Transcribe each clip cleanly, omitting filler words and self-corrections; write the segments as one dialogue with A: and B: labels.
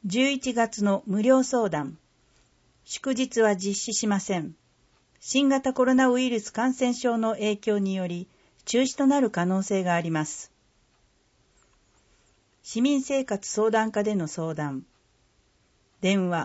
A: 11月の無料相談。祝日は実施しません。新型コロナウイルス感染症の影響により中止となる可能性があります。市民生活相談課での相談。電話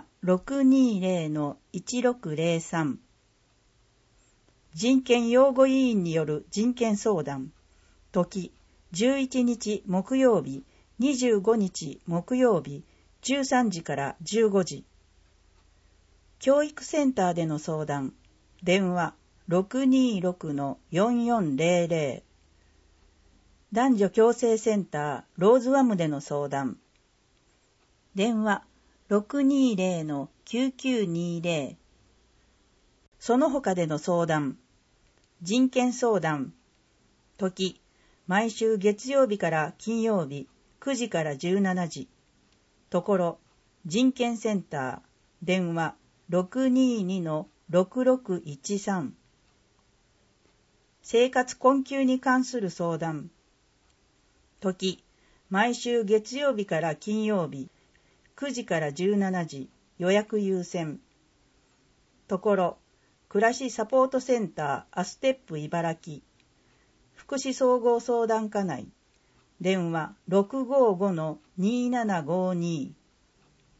A: 620-1603。人権擁護委員による人権相談。時11日木曜日、25日木曜日、13時から15時。教育センターでの相談。電話 626-4400。男女共生センターローズワムでの相談。電話 620-9920。その他での相談。人権相談。時毎週月曜日から金曜日9時から17時。ところ人権センター電話 622-6613。生活困窮に関する相談。時毎週月曜日から金曜日9時から17時。予約優先。ところ暮らしサポートセンターアステップ茨城福祉総合相談課内電話 655-2752。